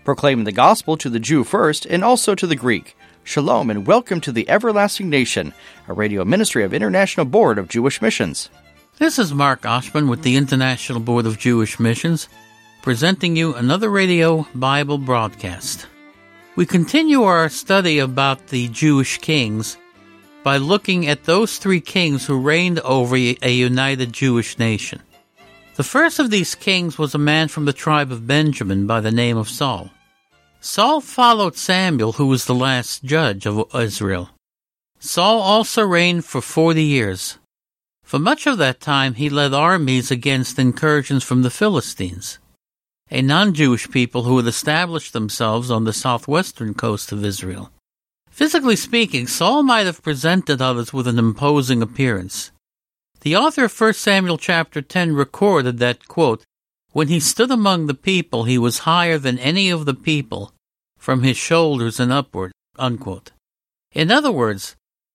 proclaiming the gospel to the Jew first and also to the Greek. Shalom and welcome to the Everlasting Nation, a radio ministry of International Board of Jewish Missions. This is Mark Oshman with the International Board of Jewish Missions, presenting you another radio Bible broadcast. We continue our study about the Jewish kings by looking at those three kings who reigned over a united Jewish nation. The first of these kings was a man from the tribe of Benjamin by the name of Saul. Saul followed Samuel, who was the last judge of Israel. Saul also reigned for 40 years. For much of that time, he led armies against incursions from the Philistines, a non-Jewish people who had established themselves on the southwestern coast of Israel. Physically speaking, Saul might have presented others with an imposing appearance. The author of 1 Samuel chapter 10 recorded that, quote, "When he stood among the people, he was higher than any of the people, from his shoulders and upward," unquote. In other words,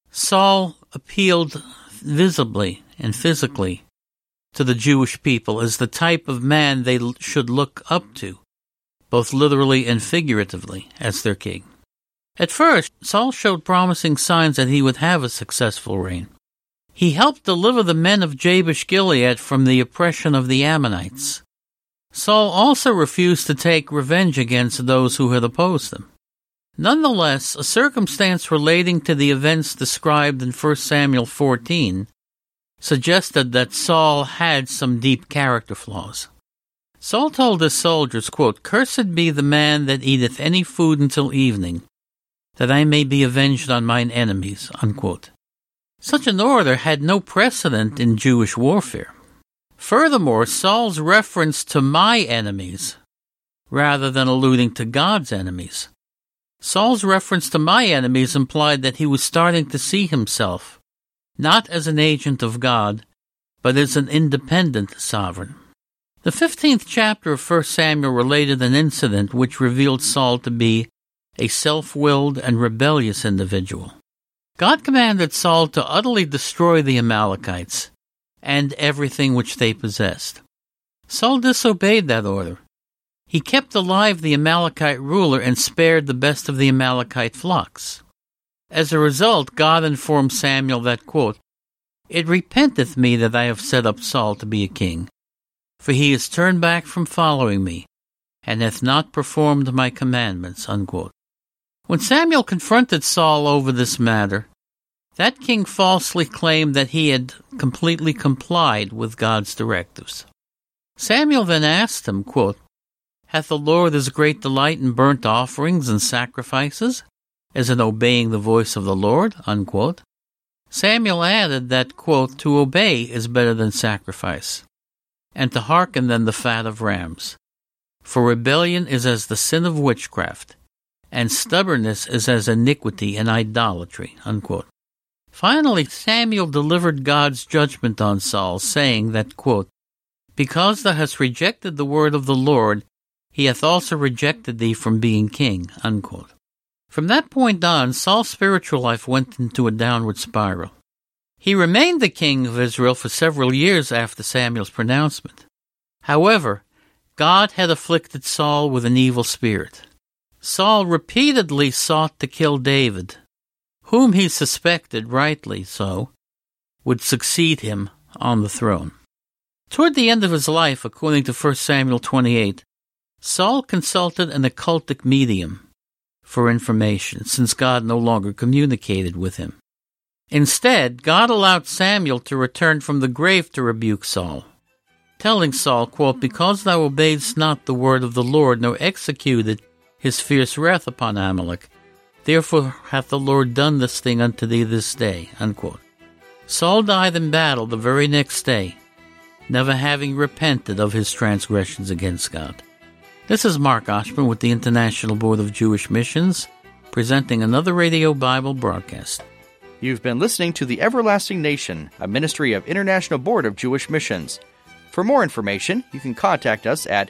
Saul appealed visibly and physically to the Jewish people as the type of man they should look up to, both literally and figuratively, as their king. At first, Saul showed promising signs that he would have a successful reign. He helped deliver the men of Jabesh Gilead from the oppression of the Ammonites. Saul also refused to take revenge against those who had opposed him. Nonetheless, a circumstance relating to the events described in 1 Samuel 14 suggested that Saul had some deep character flaws. Saul told his soldiers, quote, "Cursed be the man that eateth any food until evening, that I may be avenged on mine enemies," unquote. Such an order had no precedent in Jewish warfare. Furthermore, Saul's reference to my enemies, rather than alluding to God's enemies. Saul's reference to my enemies implied that he was starting to see himself, not as an agent of God, but as an independent sovereign. The 15th chapter of 1 Samuel related an incident which revealed Saul to be a self-willed and rebellious individual. God commanded Saul to utterly destroy the Amalekites and everything which they possessed. Saul disobeyed that order. He kept alive the Amalekite ruler and spared the best of the Amalekite flocks. As a result, God informed Samuel that, quote, "It repenteth me that I have set up Saul to be a king, for he is turned back from following me, and hath not performed my commandments," unquote. When Samuel confronted Saul over this matter, that king falsely claimed that he had completely complied with God's directives. Samuel then asked him, quote, "Hath the Lord as great delight in burnt offerings and sacrifices as in obeying the voice of the Lord?" unquote. Samuel added that, quote, "To obey is better than sacrifice, and to hearken than the fat of rams. For rebellion is as the sin of witchcraft, and stubbornness is as iniquity and idolatry," unquote. Finally, Samuel delivered God's judgment on Saul, saying that, quote, "Because thou hast rejected the word of the Lord, he hath also rejected thee from being king," unquote. From that point on, Saul's spiritual life went into a downward spiral. He remained the king of Israel for several years after Samuel's pronouncement. However, God had afflicted Saul with an evil spirit. Saul repeatedly sought to kill David, whom he suspected, rightly so, would succeed him on the throne. Toward the end of his life, according to 1 Samuel 28, Saul consulted an occultic medium for information, since God no longer communicated with him. Instead, God allowed Samuel to return from the grave to rebuke Saul, telling Saul, quote, "Because thou obeyedst not the word of the Lord, nor executed his fierce wrath upon Amalek, therefore hath the Lord done this thing unto thee this day," unquote. Saul died in battle the very next day, never having repented of his transgressions against God. This is Mark Oshman with the International Board of Jewish Missions, presenting another radio Bible broadcast. You've been listening to The Everlasting Nation, a ministry of International Board of Jewish Missions. For more information, you can contact us at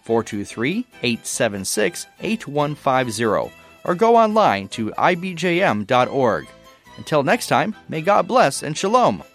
423-876-8150 or go online to ibjm.org. Until next time, may God bless and shalom.